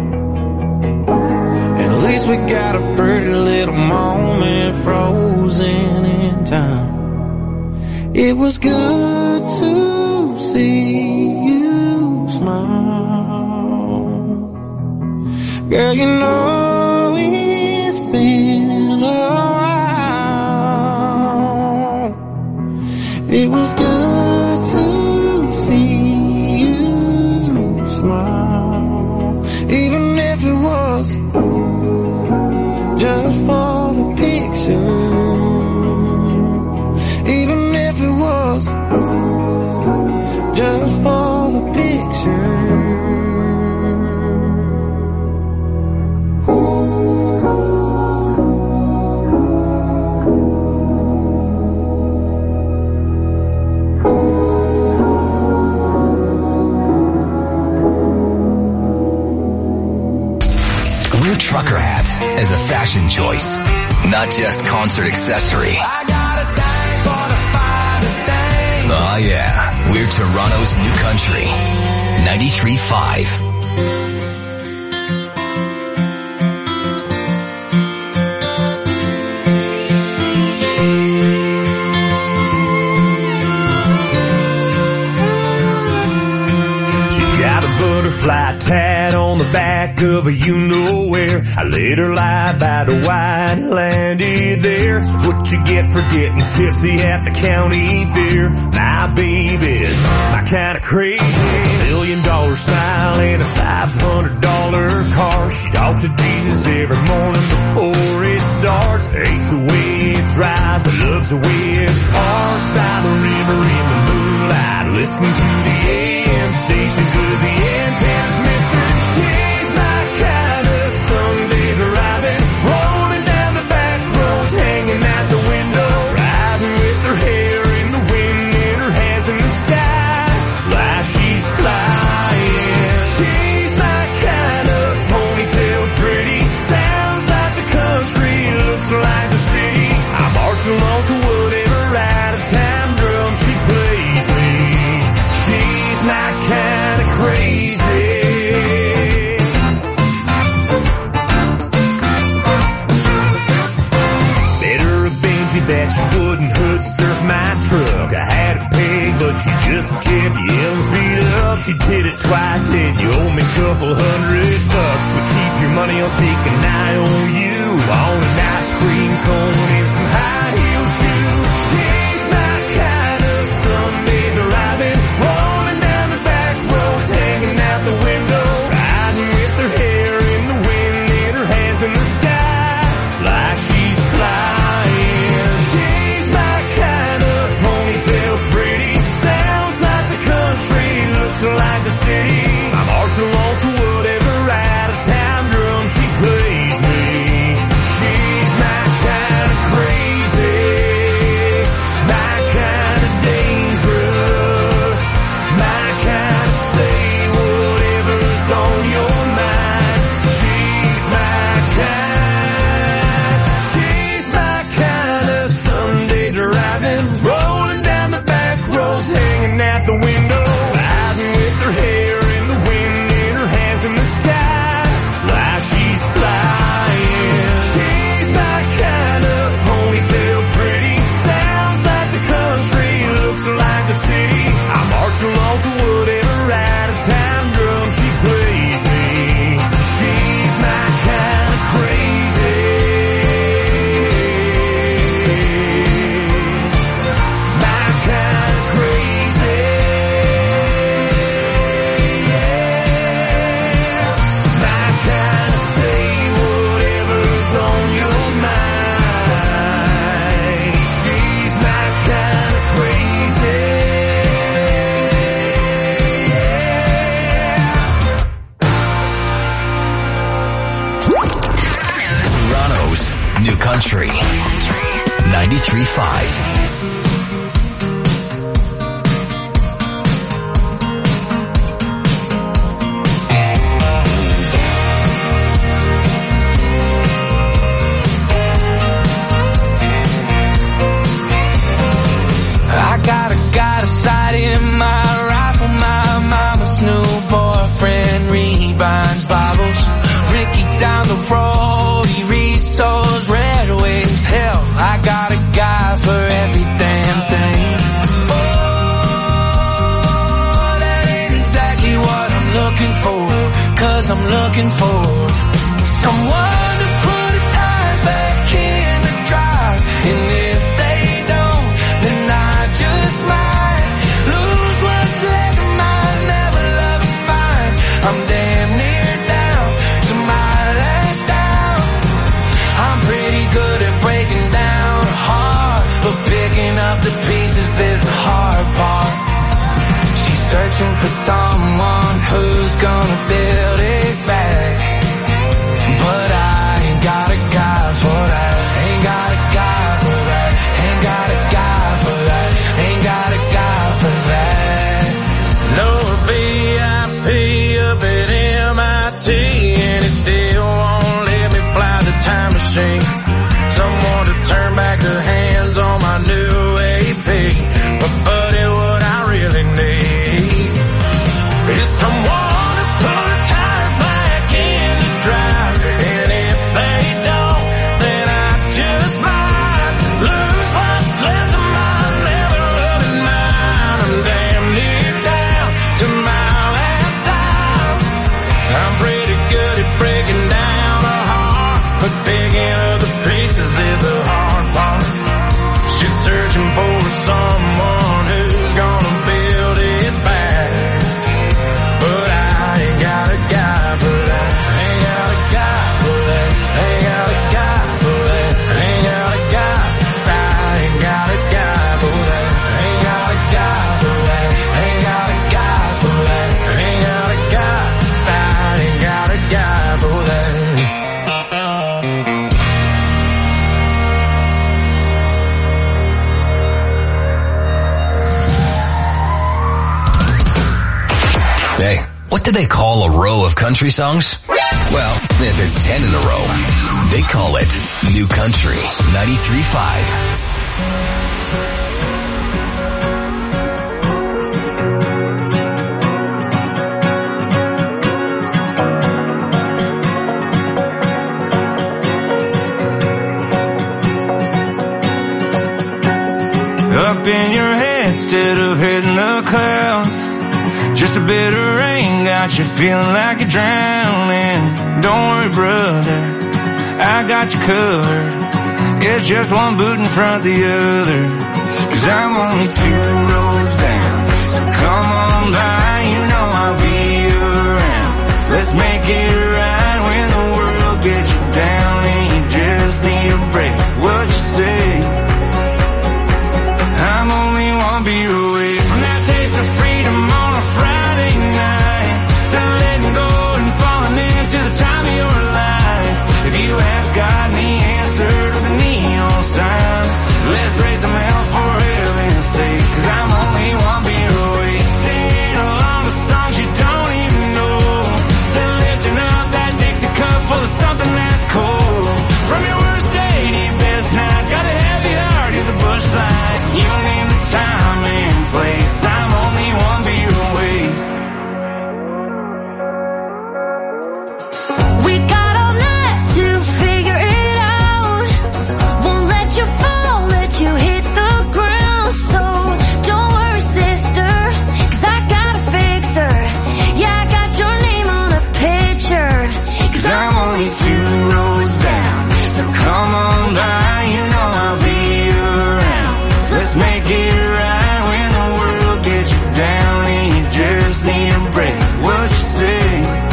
At least we got a pretty little moment frozen in time. It was good to see you smile. Girl, you know it's been a while. It was good to see you smile, even if it was just for the picture, even if it was just for the picture. Trucker hat as a fashion choice, not just concert accessory. I got a thing for the finer things. Oh yeah, we're Toronto's New Country 93.5. She got a butterfly tat on the back of a you-know-where. I let her lie by the wine and landed there. It's what you get for getting tipsy at the county fair. My baby's my kind of crazy. $1 million smile and a $500 car. She talks to Jesus every morning before it starts. Hates the way it drives, but loves the way it parks by the river in the moonlight, listening to the AM station 'cause the antenna's missing. She's my kind of Sunday driving, rolling down the back roads, hanging out the window, riding with her hair in the wind and her hands in the sky, like she's flying. She's my kind of ponytail pretty, sounds like the country, looks like the city. I march along to whatever out-of-time drum she plays me. She's my kind of crazy. Better a Benji that she wouldn't hood surf my truck. I had a peg, but she just kept yelling speed up. She did it twice, said you owe me a couple $100, but keep your money, I'll take an eye on you. On an ice cream cone and some high heel shoes. She's my kind of Sunday driving, rolling down the back roads, hanging out the window, riding with her hair in the wind and her hands in the sky, like she's flying. She's my kind of ponytail pretty, sounds like the country, looks like the city. I march along to whatever out-of-time drum she plays me. She's my kind of crazy, my kind of dangerous, my kind of say whatever's on your mind. She's my kind of Sunday driving, rolling down the back roads, hanging out the window, riding with her hair in the wind and her hands in the sky, like she's flying. She's my kind of ponytail pretty, sounds like the country, looks like the city. I march along to whatever out-of-time drum she plays me. She's my kind of crazy, my kind of crazy, my kind of say whatever's on your mind. She's my kind of crazy. Toronto's New Country 93.5. I got a sight in my rifle. My mama's new boyfriend rebinds Bibles. Ricky down the road, he resows Red Wings. Hell, I got a guy for every damn thing. Oh, that ain't exactly what I'm looking for, 'cause I'm looking for someone to put the tires back in the drive. And if they don't, then I just might lose what's left of mine, never loving mine. I'm damn near down to my last down. I'm pretty good at breaking down a heart, but picking up the pieces is the hard part. She's searching for someone who's gonna build it back. What do they call a row of country songs? Well, if it's 10 in a row, they call it New Country 93.5. Up in your head instead of hitting the clouds. Just a bit of rain got you feeling like you're drowning. Don't worry, brother, I got you covered. It's just one boot in front of the other. 'Cause I'm only 2 rows down, so come on by, you know I'll be around. Let's make it right when the world gets you down and you just need a break. What you say? I'm only 1 beer away from that taste of freedom on a Friday night, to letting go and falling into the time of your life. If you ask God and He answered with a neon sign, let's raise some hell for heaven's sake. 'Cause I'm only 1 beer away, singing along the songs you don't even know, to lifting up that Dixie cup full of something that's cold. From your worst day to your best night, got a heavy heart, here's a bush light. You name the time and place, I'm only 1 beer away. We got all night to figure it out. Won't let you fall, let you hit the ground. So don't worry, sister, 'cause I got a fixer. Yeah, I got your name on a picture. 'Cause I'm only 2 rows down, so come on by, you know I'll be around. Let's make it right when the world gets you down and you just need a break. What you say?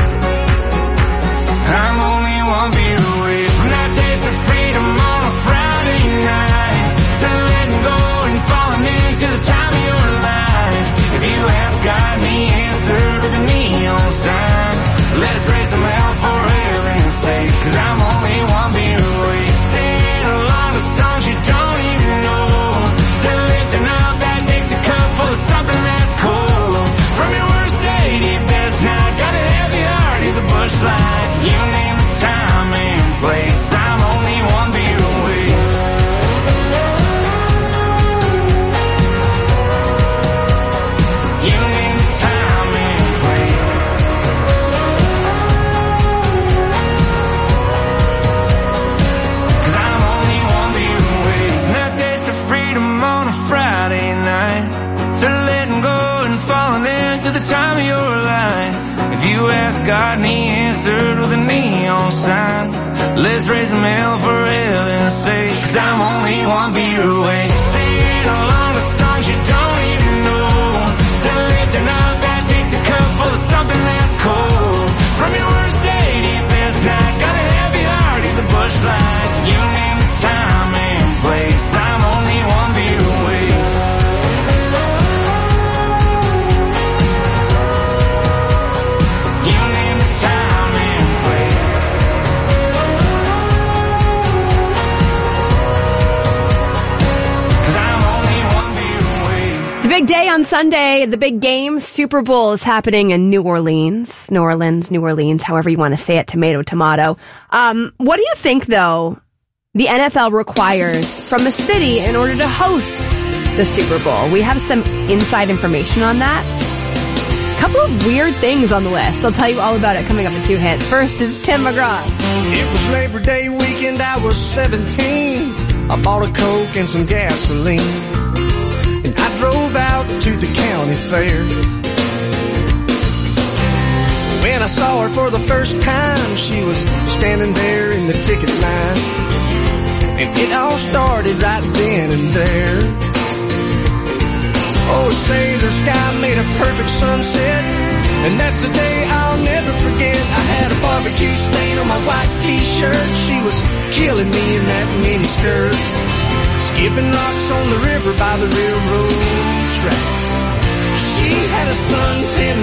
I'm only 1 beer away from that taste of freedom on a Friday night, to letting go and falling into the time of your life. If you ask God and He answered with a neon sign, let's raise some hell for heaven's sake. 'Cause I'm only 1 beer away, singing along the songs you don't even know, to lifting up that Dixie cup full of something that's cold. From your worst day to your best night, got a heavy heart, here's a bush light. You name the time and place, I'm only 1 beer away. You name the time and place. 'Cause I'm only 1 beer away from that taste of freedom on a Friday night, to letting go and falling into the time of your life. If you ask God and He answered with a neon sign, let's raise some hell for heaven's sake. 'Cause I'm only 1 beer away, singing along the songs you don't even know, to lifting up that Dixie cup full of something that's cold. From your worst day to your best night, got a heavy heart, here's a bush light. You name the time and place, I'm only 1 beer away. You name the time and place. 'Cause I'm only 1 beer away. It's a big day on Sunday. The big game, Super Bowl, is happening in New Orleans, however you want to say it, tomato. What do you think, though, the NFL requires from a city in order to host the Super Bowl? We have some inside information on that. A couple of weird things on the list. I'll tell you all about it coming up in 2 hits. First is Tim McGraw. It was Labor Day weekend, I was 17. I bought a Coke and some gasoline, and I drove out to the county fair. When I saw her for the first time, she was standing there in the ticket line, and it all started right then and there. Oh, say the sky made a perfect sunset, and that's a day I'll never forget. I had a barbecue stain on my white t-shirt. She was killing me in that mini skirt, skipping rocks on the river by the railroad tracks. She had a suntan